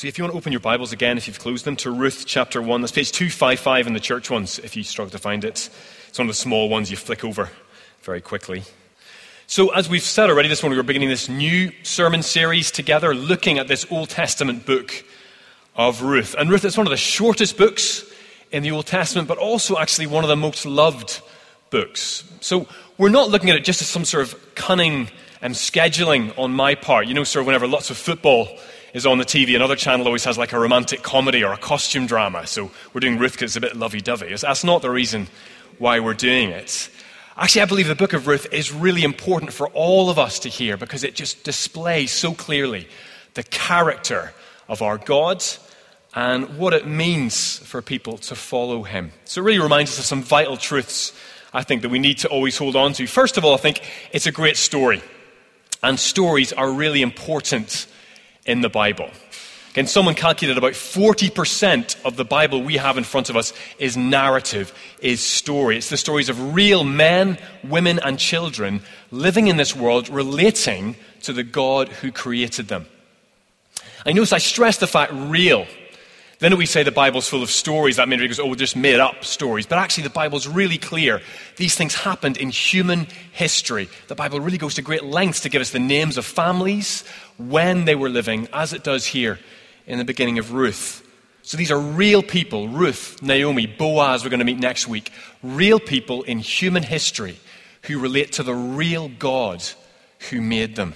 So if you want to open your Bibles again, if you've closed them, to Ruth chapter 1, that's page 255 in the church ones, if you struggle to find it. It's one of the small ones you flick over very quickly. So as we've said already this morning, we're beginning this new sermon series together, looking at this Old Testament book of Ruth. And Ruth is one of the shortest books in the Old Testament, but also actually one of the most loved books. So we're not looking at it just as some sort of cunning and scheduling on my part. You know, sort of whenever lots of football is on the TV, another channel always has like a romantic comedy or a costume drama. So we're doing Ruth because it's a bit lovey-dovey. That's not the reason why we're doing it. Actually, I believe the book of Ruth is really important for all of us to hear because it just displays so clearly the character of our God and what it means for people to follow him. So it really reminds us of some vital truths, I think, that we need to always hold on to. First of all, I think it's a great story. And stories are really important in the Bible. Again, someone calculated about 40% of the Bible we have in front of us is narrative, is story. It's the stories of real men, women, and children living in this world, relating to the God who created them. I notice I stress the fact real. Then we say the Bible's full of stories. That maybe goes, oh, we're just made up stories. But actually the Bible's really clear. These things happened in human history. The Bible really goes to great lengths to give us the names of families, when they were living, as it does here in the beginning of Ruth. So these are real people. Ruth, Naomi, Boaz, we're going to meet next week. Real people in human history who relate to the real God who made them.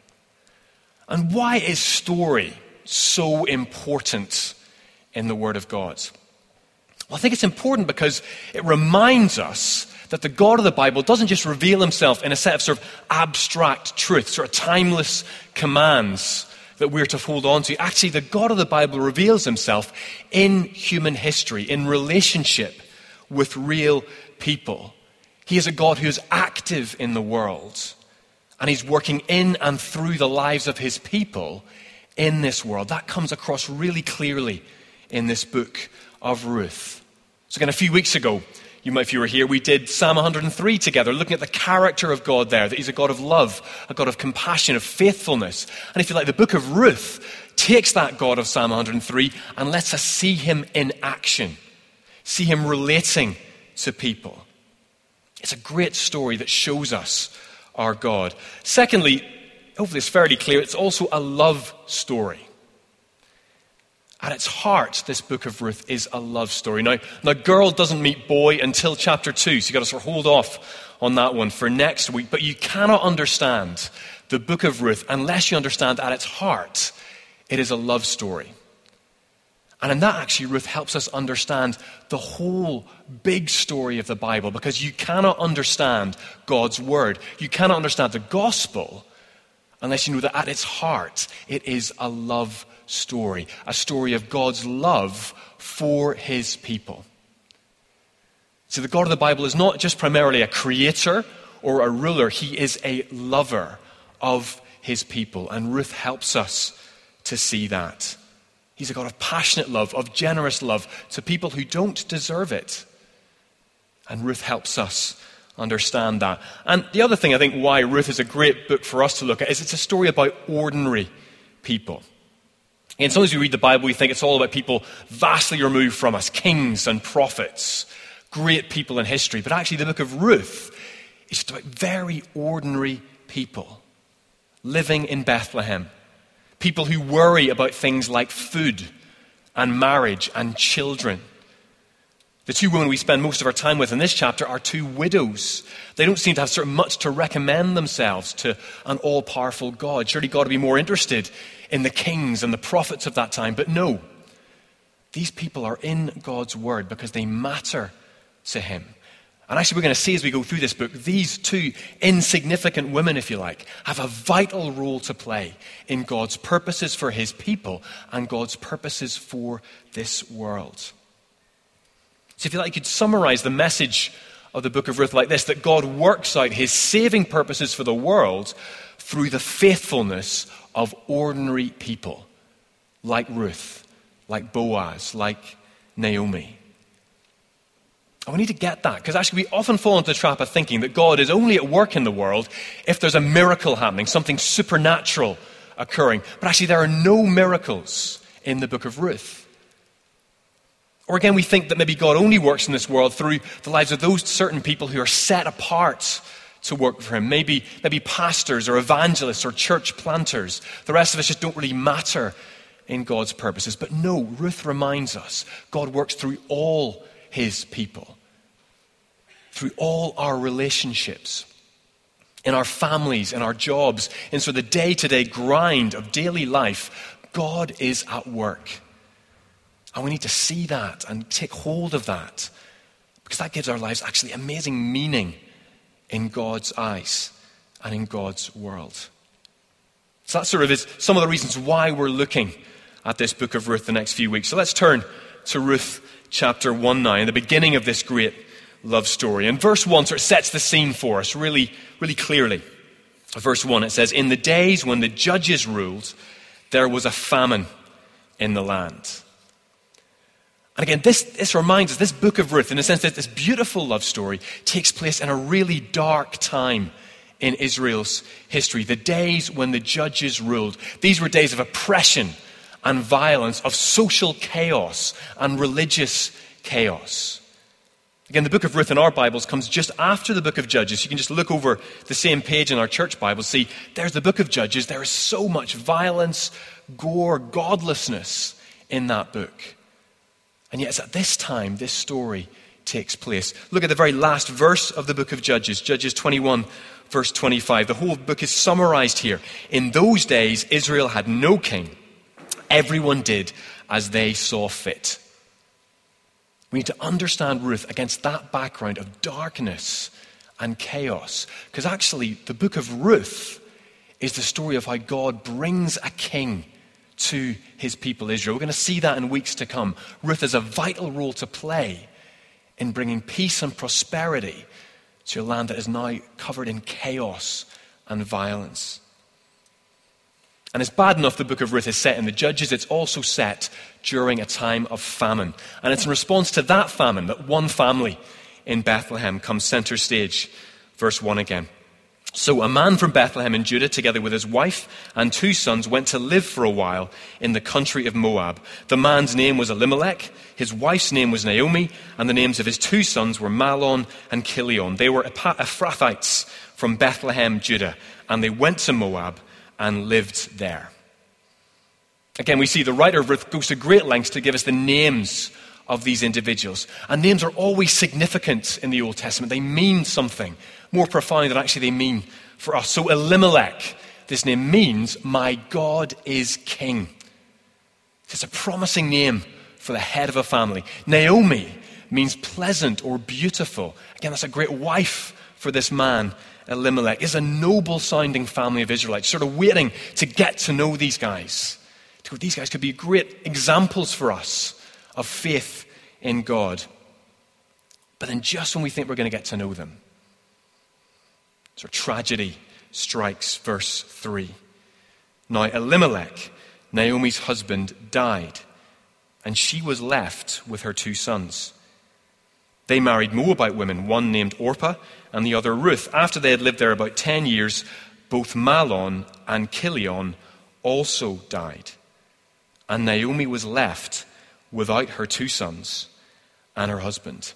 And why is story so important in the Word of God? Well, I think it's important because it reminds us that the God of the Bible doesn't just reveal himself in a set of sort of abstract truths, sort of timeless commands that we're to hold on to. Actually, the God of the Bible reveals himself in human history, in relationship with real people. He is a God who is active in the world, and he's working in and through the lives of his people in this world. That comes across really clearly in this book of Ruth. So again, a few weeks ago, if you were here, we did Psalm 103 together, looking at the character of God there, that he's a God of love, a God of compassion, of faithfulness. And if you like, the book of Ruth takes that God of Psalm 103 and lets us see him in action, see him relating to people. It's a great story that shows us our God. Secondly, hopefully it's fairly clear, it's also a love story. At its heart, this book of Ruth is a love story. Now, girl doesn't meet boy until chapter 2, so you've got to sort of hold off on that one for next week. But you cannot understand the book of Ruth unless you understand at its heart, it is a love story. And in that, actually, Ruth helps us understand the whole big story of the Bible, because you cannot understand God's word. You cannot understand the gospel unless you know that at its heart, it is a love story, a story of God's love for his people. So the God of the Bible is not just primarily a creator or a ruler. He is a lover of his people. And Ruth helps us to see that. He's a God of passionate love, of generous love to people who don't deserve it. And Ruth helps us understand that. And the other thing I think why Ruth is a great book for us to look at is it's a story about ordinary people. And sometimes we read the Bible, we think it's all about people vastly removed from us, kings and prophets, great people in history. But actually the book of Ruth is just about very ordinary people living in Bethlehem. People who worry about things like food and marriage and children. The two women we spend most of our time with in this chapter are two widows. They don't seem to have sort of much to recommend themselves to an all-powerful God. Surely God would be more interested in the kings and the prophets of that time. But no, these people are in God's word because they matter to him. And actually we're going to see as we go through this book, these two insignificant women, if you like, have a vital role to play in God's purposes for his people and God's purposes for this world. So if you like, you could summarize the message of the book of Ruth like this, that God works out his saving purposes for the world through the faithfulness of ordinary people like Ruth, like Boaz, like Naomi. And we need to get that, because actually we often fall into the trap of thinking that God is only at work in the world if there's a miracle happening, something supernatural occurring. But actually there are no miracles in the book of Ruth. Or again, we think that maybe God only works in this world through the lives of those certain people who are set apart to work for him. Maybe pastors or evangelists or church planters. The rest of us just don't really matter in God's purposes. But no, Ruth reminds us God works through all his people, through all our relationships, in our families, in our jobs, in sort of the day-to-day grind of daily life. God is at work. And we need to see that and take hold of that, because that gives our lives actually amazing meaning in God's eyes and in God's world. So that sort of is some of the reasons why we're looking at this book of Ruth the next few weeks. So let's turn to Ruth chapter 1 now, the beginning of this great love story. And verse 1 sort of sets the scene for us really, really clearly. Verse 1, it says, "In the days when the judges ruled, there was a famine in the land." And again, this reminds us, this book of Ruth, in a sense that this beautiful love story takes place in a really dark time in Israel's history. The days when the judges ruled. These were days of oppression and violence, of social chaos and religious chaos. Again, the book of Ruth in our Bibles comes just after the book of Judges. You can just look over the same page in our church Bibles, see there's the book of Judges. There is so much violence, gore, godlessness in that book. And yet it's at this time this story takes place. Look at the very last verse of the book of Judges, Judges 21, verse 25. The whole book is summarized here. "In those days, Israel had no king. Everyone did as they saw fit." We need to understand Ruth against that background of darkness and chaos. Because actually, the book of Ruth is the story of how God brings a king to his people Israel. We're going to see that in weeks to come. Ruth has a vital role to play in bringing peace and prosperity to a land that is now covered in chaos and violence. And it's bad enough the book of Ruth is set in the Judges. It's also set during a time of famine. And it's in response to that famine that one family in Bethlehem comes center stage. Verse 1 again. "So a man from Bethlehem in Judah, together with his wife and 2 sons, went to live for a while in the country of Moab. The man's name was Elimelech, his wife's name was Naomi, and the names of his 2 sons were Mahlon and Chilion. They were Ephrathites from Bethlehem, Judah, and they went to Moab and lived there." Again, we see the writer of Ruth goes to great lengths to give us the names of these individuals. And names are always significant in the Old Testament. They mean something more profound than actually they mean for us. So Elimelech, this name means, "My God is king." It's a promising name for the head of a family. Naomi means pleasant or beautiful. Again, that's a great wife for this man, Elimelech. It's a noble sounding family of Israelites, sort of waiting to get to know these guys. These guys could be great examples for us of faith in God. But then just when we think we're going to get to know them, so tragedy strikes, verse 3. "Now Elimelech, Naomi's husband, died, and she was left with her 2 sons. They married Moabite women, one named Orpah and the other Ruth. After they had lived there about 10 years, both Mahlon and Chilion also died. And Naomi was left without her 2 sons and her husband."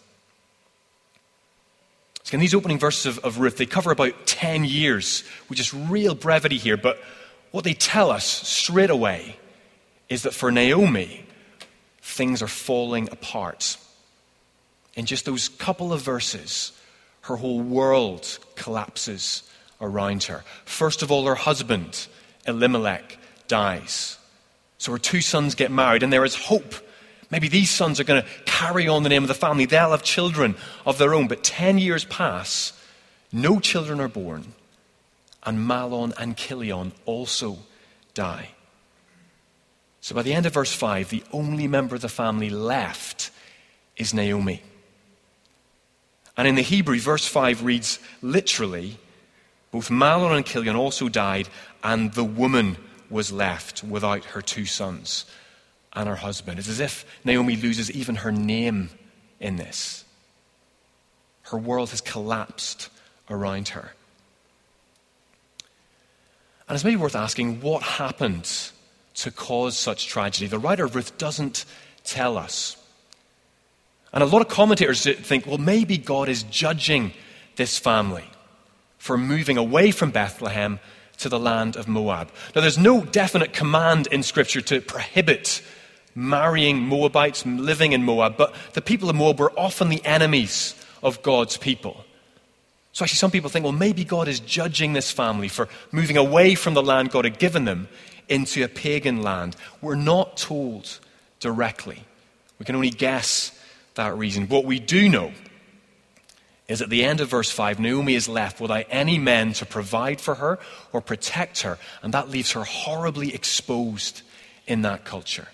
So in these opening verses of Ruth, they cover about 10 years, which is real brevity here. But what they tell us straight away is that for Naomi, things are falling apart. In just those couple of verses, her whole world collapses around her. First of all, her husband, Elimelech, dies. So her 2 sons get married, and there is hope. Maybe these sons are going to carry on the name of the family. They'll have children of their own. But 10 years pass, no children are born, and Mahlon and Chilion also die. So by the end of verse 5, the only member of the family left is Naomi. And in the Hebrew, verse 5 reads literally, "Both Mahlon and Chilion also died, and the woman was left without her 2 sons and her husband." It's as if Naomi loses even her name in this. Her world has collapsed around her. And it's maybe worth asking, what happened to cause such tragedy? The writer of Ruth doesn't tell us. And a lot of commentators think, well, maybe God is judging this family for moving away from Bethlehem to the land of Moab. Now, there's no definite command in Scripture to prohibit marrying Moabites, living in Moab, but the people of Moab were often the enemies of God's people. So actually some people think, well, maybe God is judging this family for moving away from the land God had given them into a pagan land. We're not told directly. We can only guess that reason. What we do know is at the end of verse 5, Naomi is left without any men to provide for her or protect her, and that leaves her horribly exposed in that culture.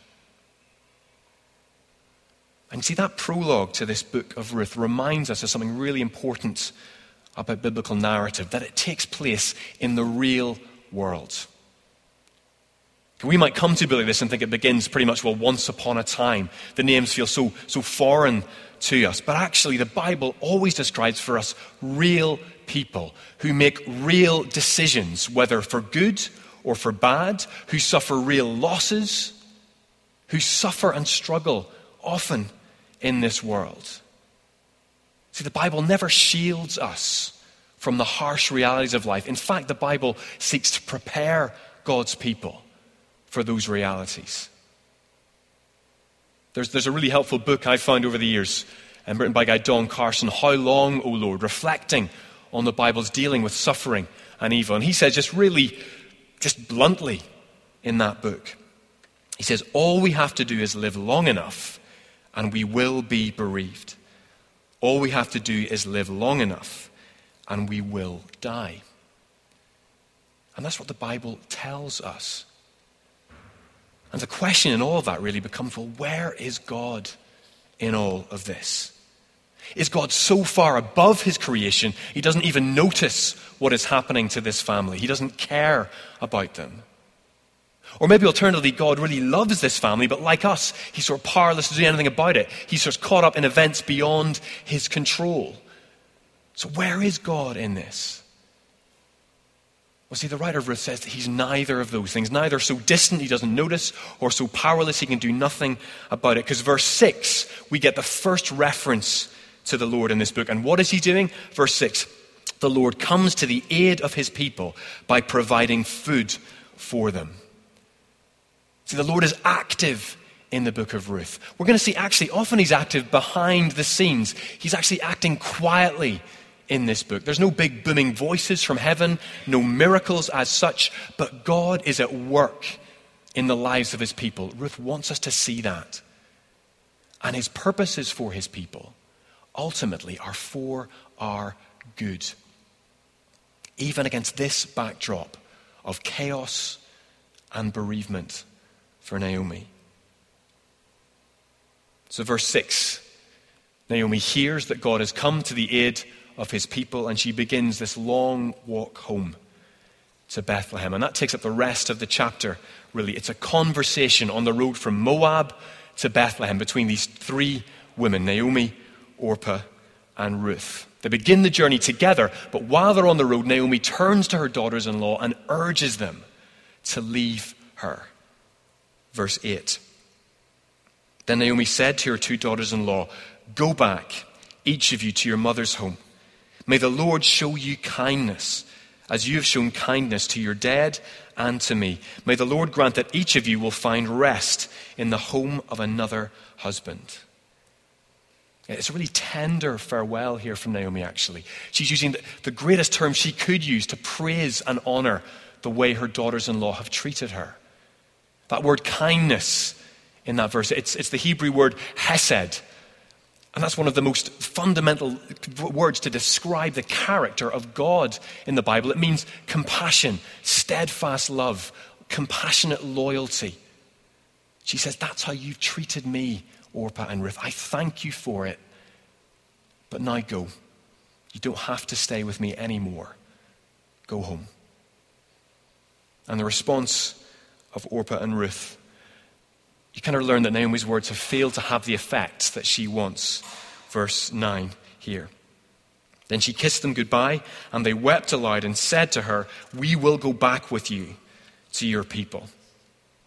And see, that prologue to this book of Ruth reminds us of something really important about biblical narrative, that it takes place in the real world. We might come to believe this and think it begins pretty much, well, once upon a time. The names feel so foreign to us. But actually, the Bible always describes for us real people who make real decisions, whether for good or for bad, who suffer real losses, who suffer and struggle often in this world. See, the Bible never shields us from the harsh realities of life. In fact, the Bible seeks to prepare God's people for those realities. There's a really helpful book I've found over the years, written by a guy, Don Carson, How Long, O Lord, reflecting on the Bible's dealing with suffering and evil. And he says just bluntly in that book, he says, all we have to do is live long enough and we will be bereaved. All we have to do is live long enough and we will die. And that's what the Bible tells us. And the question in all of that really becomes, well, where is God in all of this? Is God so far above his creation, he doesn't even notice what is happening to this family? He doesn't care about them. Or maybe alternatively, God really loves this family, but like us, he's sort of powerless to do anything about it. He's sort of caught up in events beyond his control. So where is God in this? Well, see, the writer of Ruth says that he's neither of those things, neither so distant he doesn't notice, or so powerless he can do nothing about it. Because verse 6, we get the first reference to the Lord in this book. And what is he doing? Verse 6, the Lord comes to the aid of his people by providing food for them. See, the Lord is active in the book of Ruth. We're going to see actually often he's active behind the scenes. He's actually acting quietly in this book. There's no big booming voices from heaven, no miracles as such, but God is at work in the lives of his people. Ruth wants us to see that. And his purposes for his people ultimately are for our good. Even against this backdrop of chaos and bereavement for Naomi. So verse 6, Naomi hears that God has come to the aid of his people, and she begins this long walk home to Bethlehem. And that takes up the rest of the chapter, really. It's a conversation on the road from Moab to Bethlehem between these three women, Naomi, Orpah, and Ruth. They begin the journey together, but while they're on the road, Naomi turns to her daughters-in-law and urges them to leave her. Verse 8. Then Naomi said to her two daughters-in-law, "Go back, each of you, to your mother's home. May the Lord show you kindness, as you have shown kindness to your dead and to me. May the Lord grant that each of you will find rest in the home of another husband." It's a really tender farewell here from Naomi, actually. She's using the greatest term she could use to praise and honor the way her daughters-in-law have treated her. That word kindness in that verse, it's the Hebrew word hesed. And that's one of the most fundamental words to describe the character of God in the Bible. It means compassion, steadfast love, compassionate loyalty. She says, that's how you've treated me, Orpah and Ruth. I thank you for it. But now go. You don't have to stay with me anymore. Go home. And the response of Orpah and Ruth, you kind of learn that Naomi's words have failed to have the effect that she wants. Verse 9 here. Then she kissed them goodbye, and they wept aloud and said to her, "We will go back with you to your people."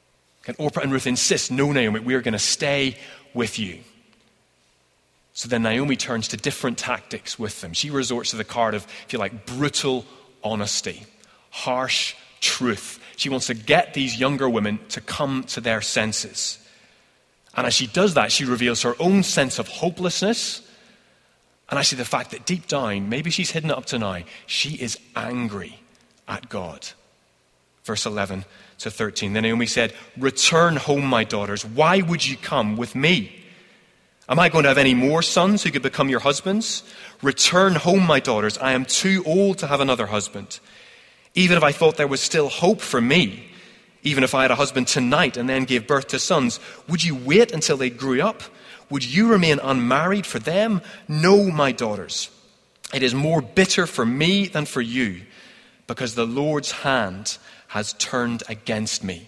And Orpah and Ruth insist, no, Naomi, we're going to stay with you. So then Naomi turns to different tactics with them. She resorts to the card of, if you like, brutal honesty, harsh truth. She wants to get these younger women to come to their senses. And as she does that, she reveals her own sense of hopelessness. And actually the fact that deep down, maybe she's hidden it up to now, she is angry at God. Verse 11 to 13. Then Naomi said, return home, my daughters. Why would you come with me? Am I going to have any more sons who could become your husbands? Return home, my daughters. I am too old to have another husband. Even if I thought there was still hope for me, even if I had a husband tonight and then gave birth to sons, would you wait until they grew up? Would you remain unmarried for them? No, my daughters. It is more bitter for me than for you, because the Lord's hand has turned against me.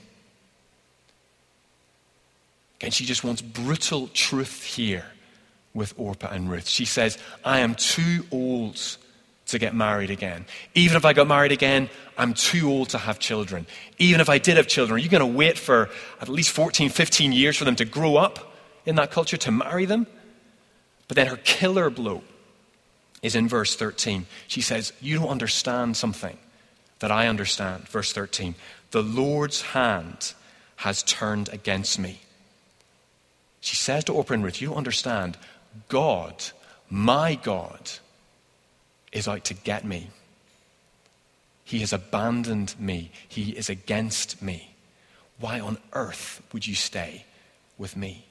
And she just wants brutal truth here with Orpah and Ruth. She says, I am too old to get married again. Even if I got married again, I'm too old to have children. Even if I did have children, are you going to wait for at least 14, 15 years for them to grow up in that culture to marry them? But then her killer blow is in verse 13. She says, you don't understand something that I understand. Verse 13, the Lord's hand has turned against me. She says to Orpah and Ruth, you don't understand. God, my God, is out to get me. He has abandoned me. He is against me. Why on earth would you stay with me?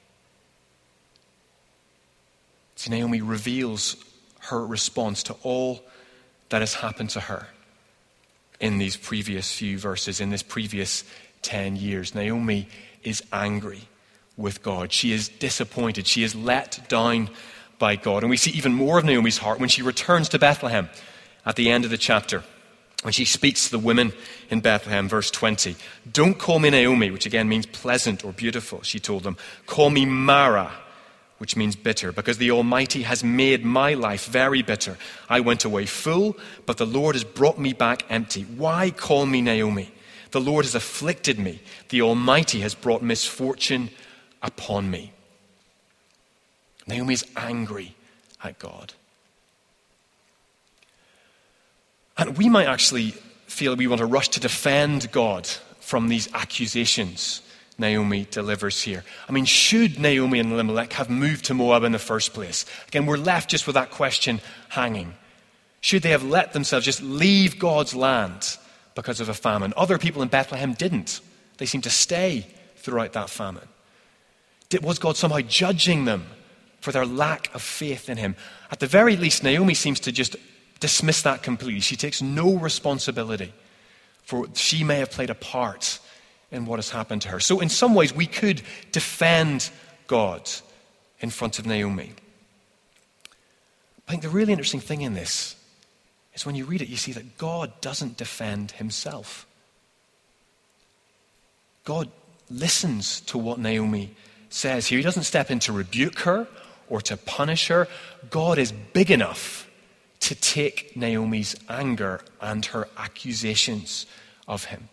See, Naomi reveals her response to all that has happened to her in these previous few verses, in this previous 10 years. Naomi is angry with God. She is disappointed. She is let down by God. And we see even more of Naomi's heart when she returns to Bethlehem at the end of the chapter, when she speaks to the women in Bethlehem, verse 20. Don't call me Naomi, which again means pleasant or beautiful, she told them. Call me Mara, which means bitter, because the Almighty has made my life very bitter. I went away full, but the Lord has brought me back empty. Why call me Naomi? The Lord has afflicted me. The Almighty has brought misfortune upon me. Naomi is angry at God. And we might actually feel we want to rush to defend God from these accusations Naomi delivers here. I mean, should Naomi and Elimelech have moved to Moab in the first place? Again, we're left just with that question hanging. Should they have let themselves just leave God's land because of a famine? Other people in Bethlehem didn't. They seemed to stay throughout that famine. Was God somehow judging them for their lack of faith in him? At the very least, Naomi seems to just dismiss that completely. She takes no responsibility for she may have played a part in what has happened to her. So in some ways, we could defend God in front of Naomi. I think the really interesting thing in this is when you read it, you see that God doesn't defend himself. God listens to what Naomi says here. He doesn't step in to rebuke her or to punish her. God is big enough to take Naomi's anger and her accusations of him.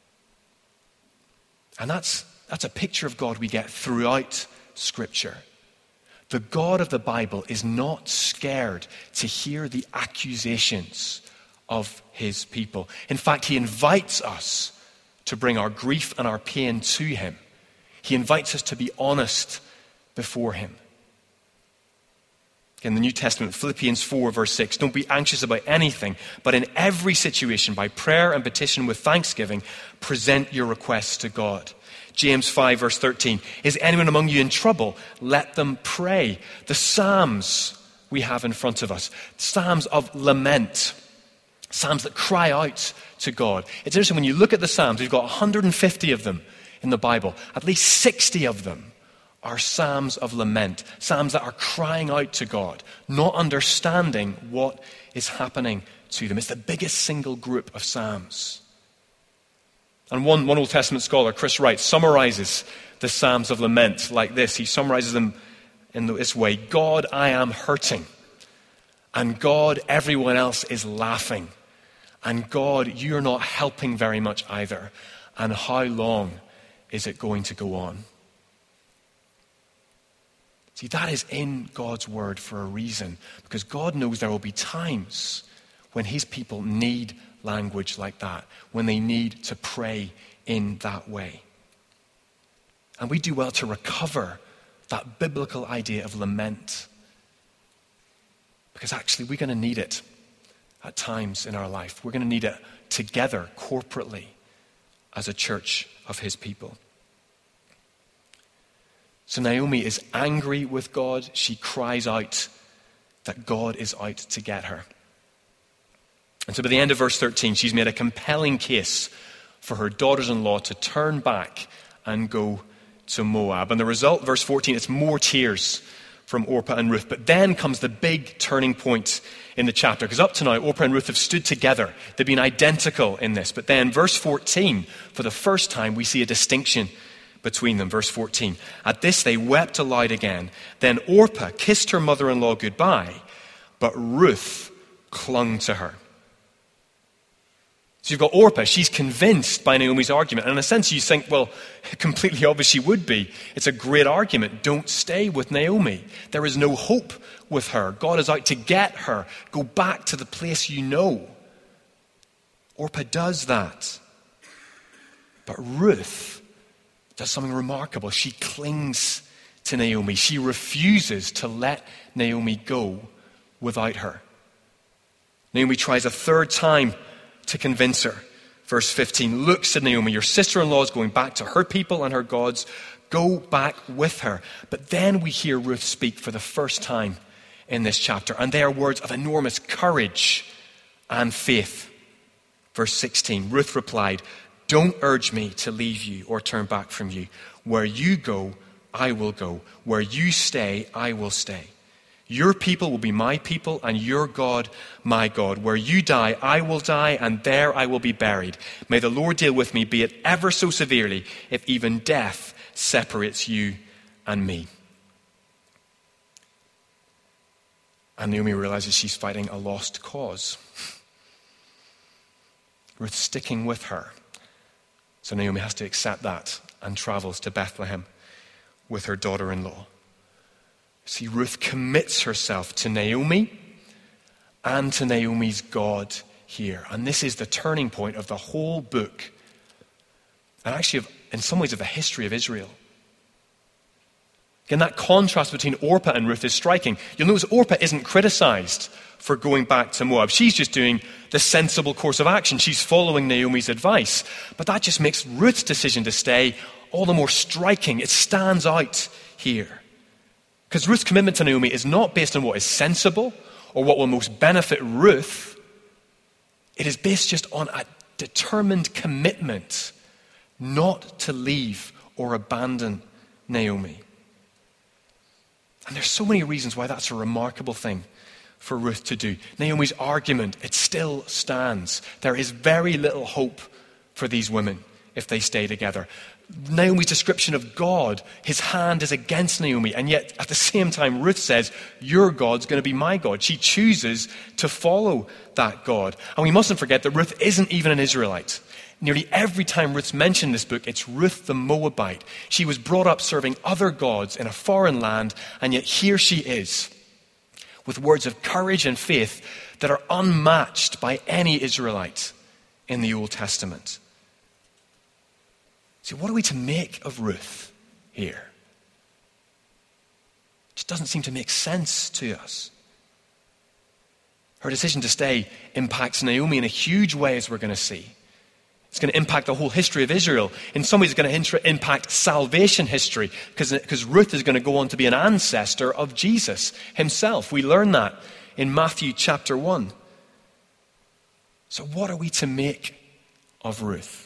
And that's a picture of God we get throughout Scripture. The God of the Bible is not scared to hear the accusations of his people. In fact, he invites us to bring our grief and our pain to him. He invites us to be honest before him. In the New Testament, Philippians 4, verse 6, don't be anxious about anything, but in every situation, by prayer and petition with thanksgiving, present your requests to God. James 5, verse 13, is anyone among you in trouble? Let them pray. The Psalms we have in front of us, Psalms of lament, Psalms that cry out to God. It's interesting, when you look at the Psalms, we've got 150 of them in the Bible. At least 60 of them are Psalms of lament, Psalms that are crying out to God, not understanding what is happening to them. It's the biggest single group of Psalms. And one Old Testament scholar, Chris Wright, summarizes the Psalms of lament like this. He summarizes them in this way: God, I am hurting. And God, everyone else is laughing. And God, you're not helping very much either. And how long is it going to go on? See, that is in God's word for a reason, because God knows there will be times when his people need language like that, when they need to pray in that way. And we do well to recover that biblical idea of lament, because actually we're going to need it at times in our life. We're going to need it together, corporately, as a church of his people. So Naomi is angry with God. She cries out that God is out to get her. And so by the end of verse 13, she's made a compelling case for her daughters-in-law to turn back and go to Moab. And the result, verse 14, it's more tears from Orpah and Ruth. But then comes the big turning point in the chapter, because up to now, Orpah and Ruth have stood together. They've been identical in this. But then verse 14, for the first time, we see a distinction between them. Verse 14, at this they wept aloud again. Then Orpah kissed her mother-in-law goodbye, but Ruth clung to her. So you've got Orpah, she's convinced by Naomi's argument. And in a sense you think, well, completely obvious she would be. It's a great argument. Don't stay with Naomi. There is no hope with her. God is out to get her. Go back to the place you know. Orpah does that. But Ruth does something remarkable. She clings to Naomi. She refuses to let Naomi go without her. Naomi tries a third time to convince her. Verse 15, look, said Naomi, your sister-in-law is going back to her people and her gods. Go back with her. But then we hear Ruth speak for the first time in this chapter, and they are words of enormous courage and faith. Verse 16, Ruth replied, don't urge me to leave you or turn back from you. Where you go, I will go. Where you stay, I will stay. Your people will be my people, and your God, my God. Where you die, I will die, and there I will be buried. May the Lord deal with me, be it ever so severely, if even death separates you and me. And Naomi realizes she's fighting a lost cause. Ruth's sticking with her. So Naomi has to accept that and travels to Bethlehem with her daughter-in-law. See, Ruth commits herself to Naomi and to Naomi's God here. And this is the turning point of the whole book. And actually, in some ways, of the history of Israel. Again, that contrast between Orpah and Ruth is striking. You'll notice Orpah isn't criticized for going back to Moab. She's just doing the sensible course of action. She's following Naomi's advice. But that just makes Ruth's decision to stay all the more striking. It stands out here. Because Ruth's commitment to Naomi is not based on what is sensible or what will most benefit Ruth. It is based just on a determined commitment not to leave or abandon Naomi. And there's so many reasons why that's a remarkable thing for Ruth to do. Naomi's argument, it still stands. There is very little hope for these women if they stay together. Naomi's description of God, his hand is against Naomi, and yet at the same time Ruth says, your God's going to be my God. She chooses to follow that God. And we mustn't forget that Ruth isn't even an Israelite. Nearly every time Ruth's mentioned in this book, it's Ruth the Moabite. She was brought up serving other gods in a foreign land, and yet here she is, with words of courage and faith that are unmatched by any Israelite in the Old Testament. See, what are we to make of Ruth here? It just doesn't seem to make sense to us. Her decision to stay impacts Naomi in a huge way, as we're going to see. It's going to impact the whole history of Israel. In some ways, it's going to impact salvation history, because Ruth is going to go on to be an ancestor of Jesus himself. We learn that in Matthew chapter 1. So what are we to make of Ruth?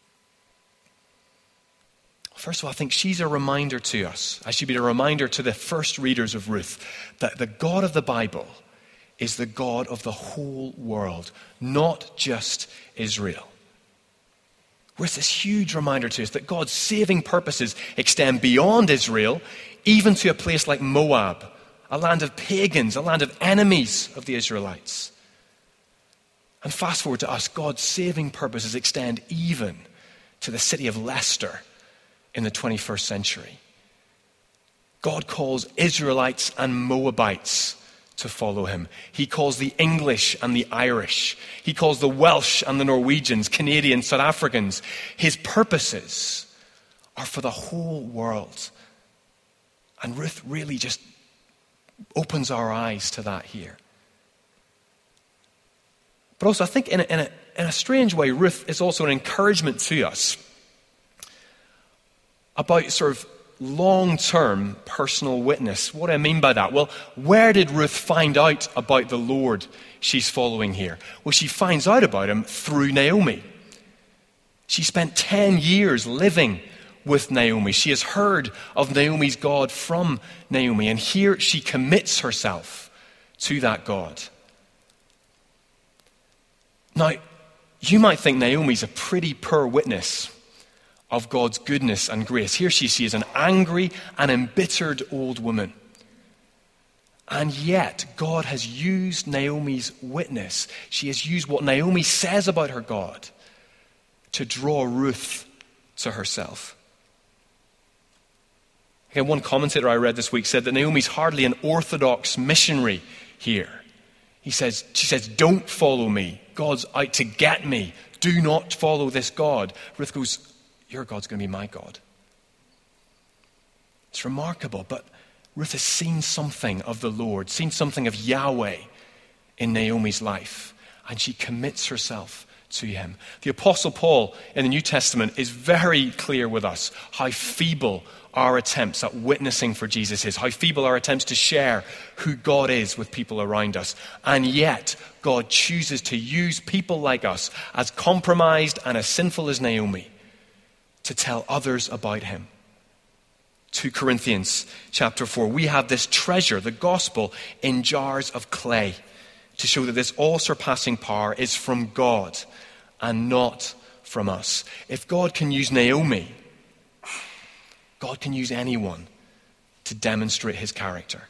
First of all, I think she's a reminder to us, as should be a reminder to the first readers of Ruth, that the God of the Bible is the God of the whole world, not just Israel. Ruth, this huge reminder to us that God's saving purposes extend beyond Israel, even to a place like Moab, a land of pagans, a land of enemies of the Israelites. And fast forward to us, God's saving purposes extend even to the city of Leicester in the 21st century. God calls Israelites and Moabites to follow him. He calls the English and the Irish. He calls the Welsh and the Norwegians, Canadians, South Africans. His purposes are for the whole world. And Ruth really just opens our eyes to that here. But also I think in a strange way, Ruth is also an encouragement to us about sort of long-term personal witness. What do I mean by that? Well, where did Ruth find out about the Lord she's following here? Well, she finds out about him through Naomi. She spent 10 years living with Naomi. She has heard of Naomi's God from Naomi, and here she commits herself to that God. Now, you might think Naomi's a pretty poor witness of God's goodness and grace. Here she is an angry and embittered old woman. And yet, God has used Naomi's witness. She has used what Naomi says about her God to draw Ruth to herself. Again, one commentator I read this week said that Naomi's hardly an orthodox missionary here. She says, don't follow me. God's out to get me. Do not follow this God. Ruth goes, your God's going to be my God. It's remarkable, but Ruth has seen something of the Lord, seen something of Yahweh in Naomi's life, and she commits herself to him. The Apostle Paul in the New Testament is very clear with us how feeble our attempts at witnessing for Jesus is, how feeble our attempts to share who God is with people around us. And yet, God chooses to use people like us, as compromised and as sinful as Naomi, to tell others about him. 2 Corinthians chapter 4, we have this treasure, the gospel, in jars of clay, to show that this all-surpassing power is from God and not from us. If God can use Naomi, God can use anyone to demonstrate his character.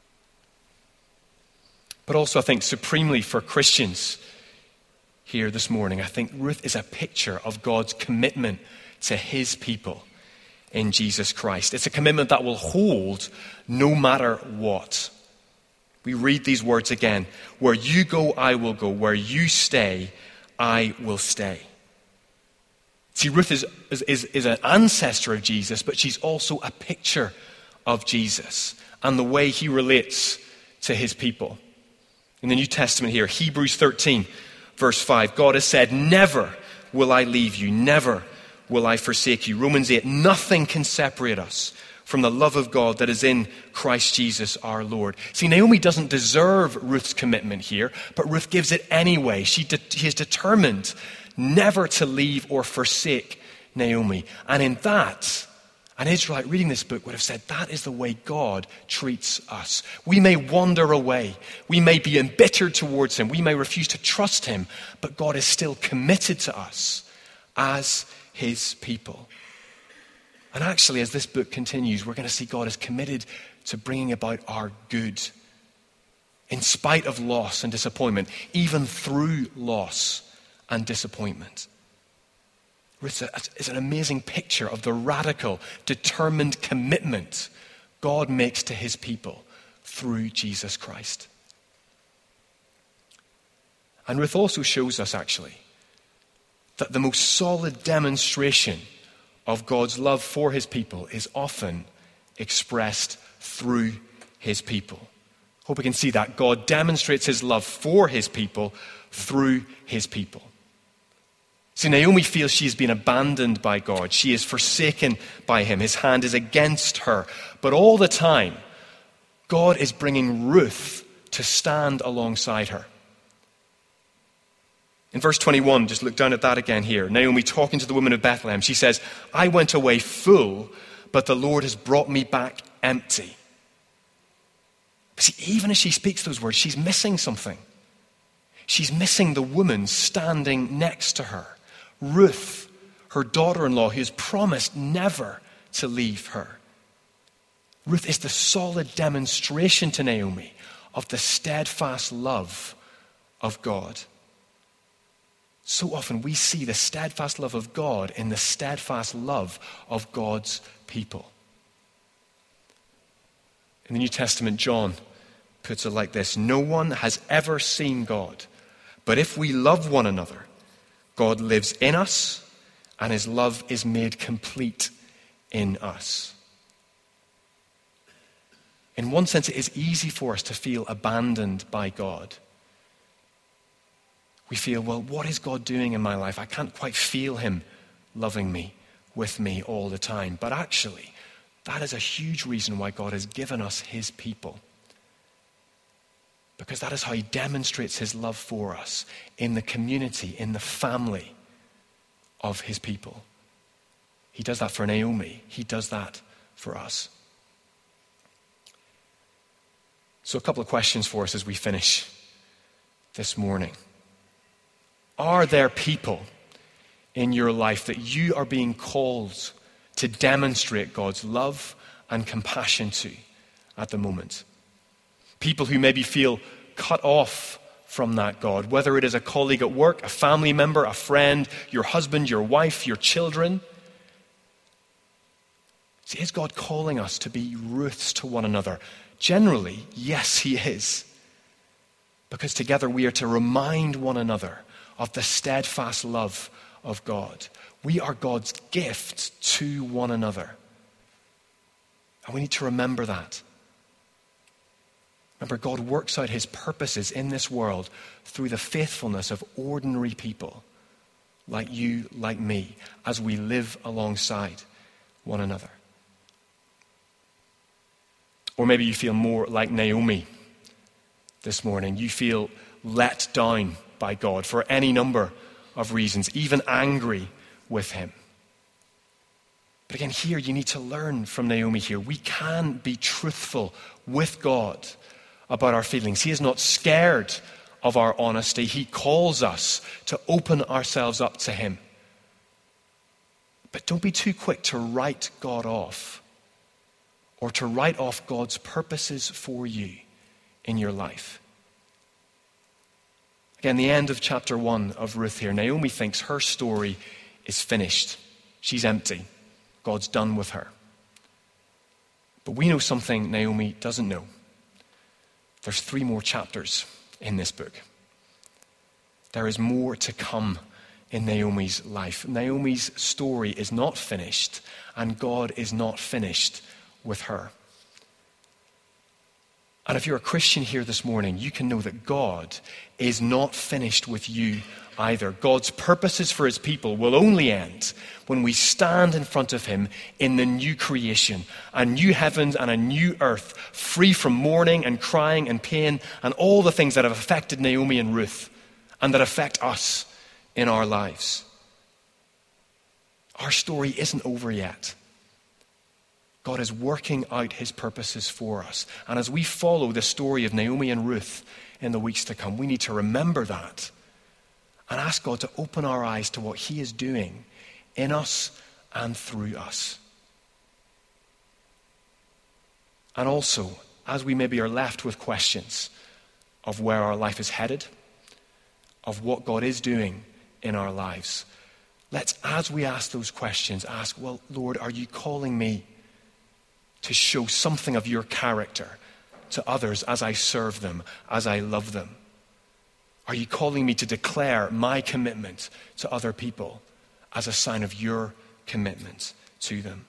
But also, I think, supremely for Christians here this morning, I think Ruth is a picture of God's commitment to his people in Jesus Christ. It's a commitment that will hold no matter what. We read these words again. Where you go, I will go. Where you stay, I will stay. See, Ruth is an ancestor of Jesus, but she's also a picture of Jesus and the way he relates to his people. In the New Testament here, Hebrews 13, verse 5, God has said, never will I leave you, never will I forsake you. Romans 8, nothing can separate us from the love of God that is in Christ Jesus our Lord. See, Naomi doesn't deserve Ruth's commitment here, but Ruth gives it anyway. She is determined never to leave or forsake Naomi. And in that, an Israelite reading this book would have said, that is the way God treats us. We may wander away. We may be embittered towards him. We may refuse to trust him, but God is still committed to us as his people. And actually, as this book continues, we're going to see God is committed to bringing about our good in spite of loss and disappointment, even through loss and disappointment. Ruth is an amazing picture of the radical, determined commitment God makes to his people through Jesus Christ. And Ruth also shows us, actually, that the most solid demonstration of God's love for his people is often expressed through his people. Hope we can see that. God demonstrates his love for his people through his people. See, Naomi feels she's been abandoned by God. She is forsaken by him. His hand is against her. But all the time, God is bringing Ruth to stand alongside her. In verse 21, just look down at that again here. Naomi talking to the women of Bethlehem. She says, I went away full, but the Lord has brought me back empty. But see, even as she speaks those words, she's missing something. She's missing the woman standing next to her. Ruth, her daughter-in-law, who has promised never to leave her. Ruth is the solid demonstration to Naomi of the steadfast love of God. So often we see the steadfast love of God in the steadfast love of God's people. In the New Testament, John puts it like this: no one has ever seen God, but if we love one another, God lives in us, and his love is made complete in us. In one sense, it is easy for us to feel abandoned by God. We feel, well, what is God doing in my life? I can't quite feel him loving me, with me all the time. But actually, that is a huge reason why God has given us his people. Because that is how he demonstrates his love for us in the community, in the family of his people. He does that for Naomi. He does that for us. So a couple of questions for us as we finish this morning. Are there people in your life that you are being called to demonstrate God's love and compassion to at the moment? People who maybe feel cut off from that God, whether it is a colleague at work, a family member, a friend, your husband, your wife, your children. See, is God calling us to be Ruths to one another? Generally, yes, he is. Because together we are to remind one another of the steadfast love of God. We are God's gift to one another. And we need to remember that. Remember, God works out his purposes in this world through the faithfulness of ordinary people like you, like me, as we live alongside one another. Or maybe you feel more like Naomi this morning. You feel let down by God for any number of reasons, even angry with him. But again, here you need to learn from Naomi here. We can be truthful with God about our feelings. He is not scared of our honesty. He calls us to open ourselves up to him. But don't be too quick to write God off or to write off God's purposes for you in your life. Again, the end of chapter 1 of Ruth here. Naomi thinks her story is finished. She's empty. God's done with her. But we know something Naomi doesn't know. There's 3 more chapters in this book. There is more to come in Naomi's life. Naomi's story is not finished, and God is not finished with her. And if you're a Christian here this morning, you can know that God is not finished with you either. God's purposes for his people will only end when we stand in front of him in the new creation, a new heavens and a new earth, free from mourning and crying and pain and all the things that have affected Naomi and Ruth and that affect us in our lives. Our story isn't over yet. God is working out his purposes for us. And as we follow the story of Naomi and Ruth in the weeks to come, we need to remember that and ask God to open our eyes to what he is doing in us and through us. And also, as we maybe are left with questions of where our life is headed, of what God is doing in our lives, let's, as we ask those questions, ask, well, Lord, are you calling me to show something of your character to others as I serve them, as I love them? Are you calling me to declare my commitment to other people as a sign of your commitment to them?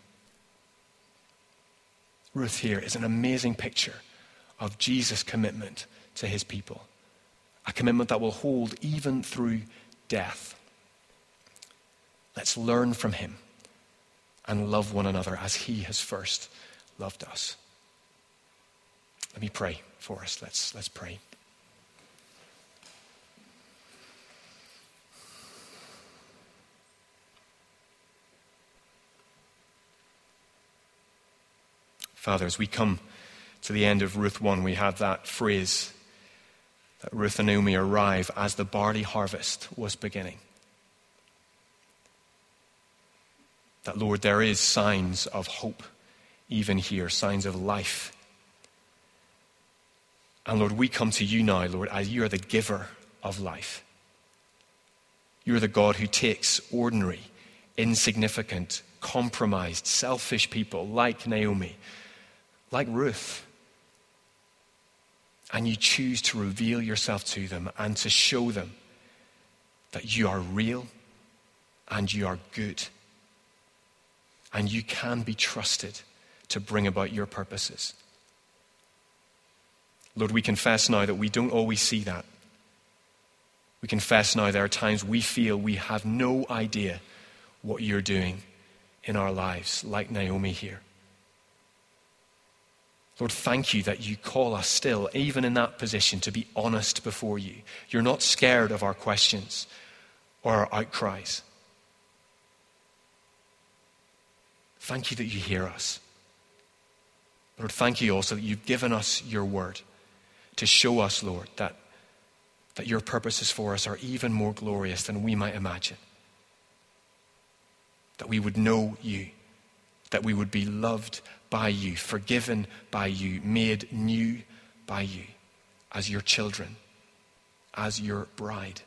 Ruth here is an amazing picture of Jesus' commitment to his people, a commitment that will hold even through death. Let's learn from him and love one another as he has first loved us. Let me pray for us. Let's pray. Father, as we come to the end of Ruth 1, we have that phrase that Ruth and Naomi arrive as the barley harvest was beginning. That, Lord, there is signs of hope even here, signs of life. And Lord, we come to you now, Lord, as you are the giver of life. You're the God who takes ordinary, insignificant, compromised, selfish people like Naomi, like Ruth, and you choose to reveal yourself to them and to show them that you are real and you are good and you can be trusted to bring about your purposes. Lord, we confess now that we don't always see that. We confess now there are times we feel we have no idea what you're doing in our lives, like Naomi here. Lord, thank you that you call us still, even in that position, to be honest before you. You're not scared of our questions or our outcries. Thank you that you hear us. Lord, thank you also that you've given us your word to show us, Lord, that your purposes for us are even more glorious than we might imagine. That we would know you, that we would be loved by you, forgiven by you, made new by you, as your children, as your bride.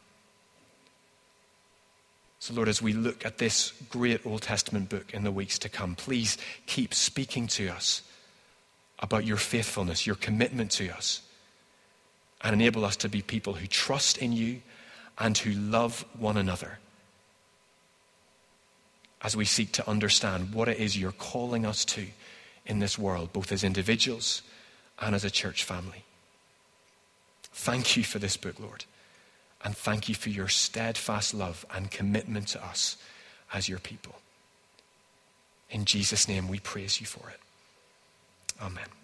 So Lord, as we look at this great Old Testament book in the weeks to come, please keep speaking to us about your faithfulness, your commitment to us, and enable us to be people who trust in you and who love one another as we seek to understand what it is you're calling us to in this world, both as individuals and as a church family. Thank you for this book, Lord, and thank you for your steadfast love and commitment to us as your people. In Jesus' name we praise you for it. Amen.